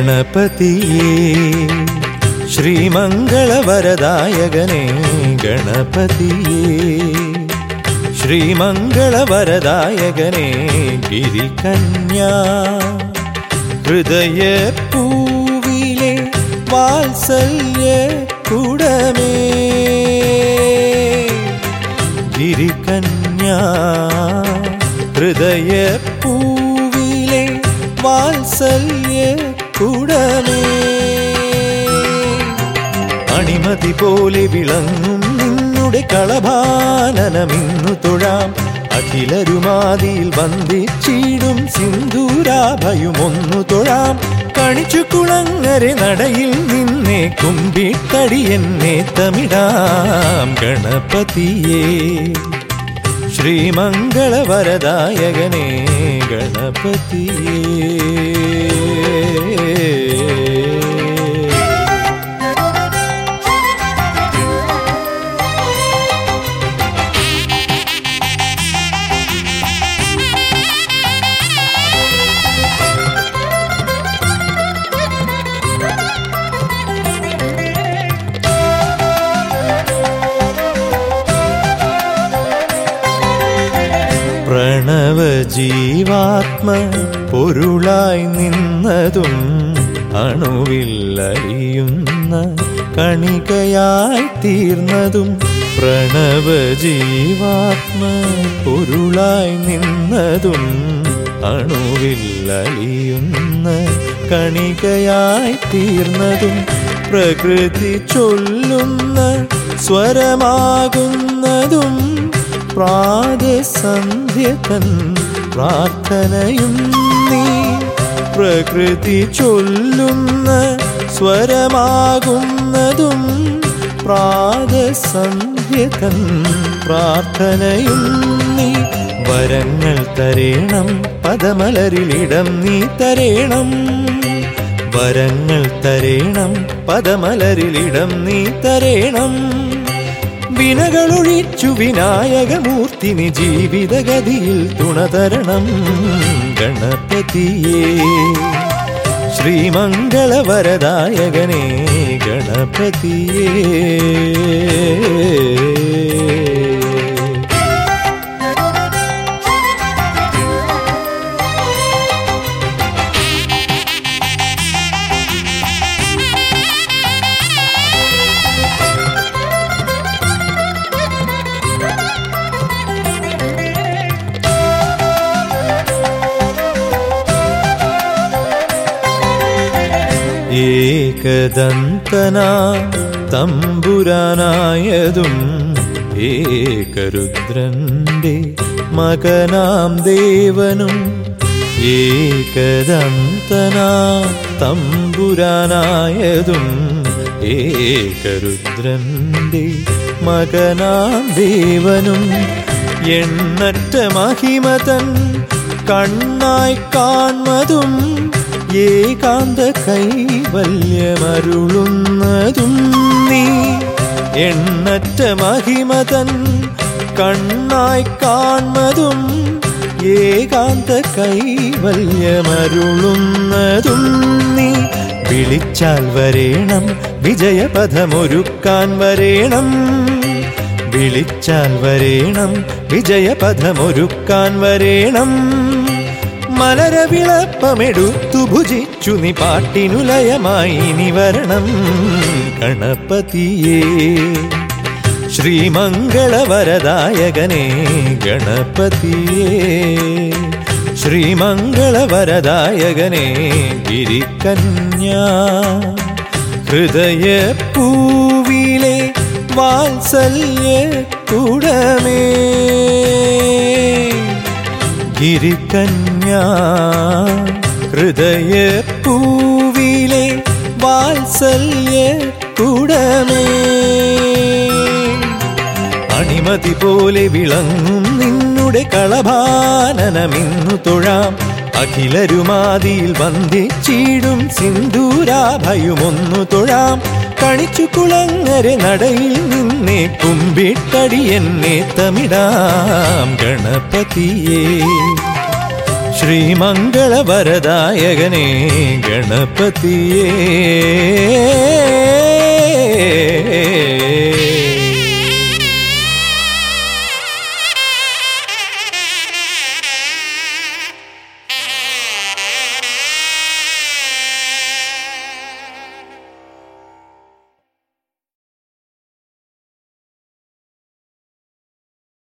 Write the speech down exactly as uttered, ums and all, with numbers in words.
ഗണപതിയേ ശ്രീമംഗളവരദായകനേ ഗണപതിയേ ശ്രീമംഗളവരദായകനേ ഗിരികന്യാ ഹൃദയപൂവിലെ വാത്സല്യ കുടമേ ഗിരികന്യാ ഹൃദയപൂവിലെ വാത്സല്യ കുടമേ അണിമതി പോലെ വിളങ്ങും നിന്നുടെ കളഭാനനമിന്നു തൊഴാം അഖിലരുമാതിയിൽ വന്ദിച്ചിടും സിന്ദൂരാഭയുമൊന്നു തൊഴാം കണിച്ചു കുളങ്ങരെ നടയിൽ നിന്നെ കുമ്പിട്ടടി എന്നെ തമിടാം ഗണപതിയേ ശ്രീമംഗളവരദായകനേ ഗണപതിയേ പ്രണവജീവാത്മ പൊരുളായി നിന്നതും അണുവിൽ അലിയുന്ന കണികയായി തീർന്നതും പ്രണവജീവാത്മ പൊരുളായി നിന്നതും അണുവിൽ അലിയുന്ന കണികയായി തീർന്നതും പ്രകൃതി ചൊല്ലുന്ന സ്വരമാകുന്നതും പ്രാതസന്ധ്യതൻ പ്രാർത്ഥനയും നീ പ്രകൃതി ചൊല്ലുന്ന സ്വരമാകുന്നതും പ്രാതസന്ധ്യതൻ പ്രാർത്ഥനയും നീ വരങ്ങൾ തരേണം പദമലരിലിടം നീ തരേണം വരങ്ങൾ തരേണം പദമലരിലിടം നീ തരേണം വിനകളൊഴിച്ചു വിനായകമൂർത്തിനി ജീവിതഗതിയിൽ തുണതരണം ഗണപതിയേ ശ്രീമംഗളവരദായകനേ ഗണപതിയേ ഏകദന്തനാ തമ്പുരാനായതും ഏകരുദ്രന്റെ മകനാം ദേവനും ഏകദന്തനാ തമ്പുരാനായതും ഏകരുദ്രന്റെ മകനാം ദേവനും എണ്ണറ്റ മഹിമതൻ കണ്ണായി കാൺമതും ഏകാന്ത കൈവല്യമരുളുന്നതും നീ എണ്ണറ്റ മഹിമതൻ കണ്ണായി കാൺമതും ഏകാന്ത കൈവല്യമരുളുന്നതും നീ വിളിച്ചാൽ വരേണം വിജയപഥമൊരുക്കാൻ വരേണം വിളിച്ചാൽ വരേണം വിജയപഥമൊരുക്കാൻ വരേണം മലരവിളപ്പമെടുത്തു ഭുജിച്ചു നീ പാട്ടിനുലയമായി നീ വരണം ഗണപതിയേ ശ്രീമംഗളവരദായകനേ ഗണപതിയേ ശ്രീമംഗളവരദായകനേ ഗിരികന്യാ ഹൃദയപൂവിലെ വാത്സല്യ കുടമേ ഗിരികന്യാ ഹൃദയപൂവിലെ വാത്സല്യ കുടമേ അണിമതി പോലെ വിളങ്ങും നിന്നുടെ കളഭാനനമിന്നു തൊഴാം അഖിലരുമാതിയിൽ വന്ദിച്ചിടും സിന്ദൂരാഭയുമൊന്നു തൊഴാം കണിച്ചു കുളങ്ങരെ നടയിൽ നിന്നെ കുമ്പിട്ടടി എന്നെ തമിടാം ഗണപതിയേ ശ്രീമംഗളവരദായകനേ ഗണപതിയേ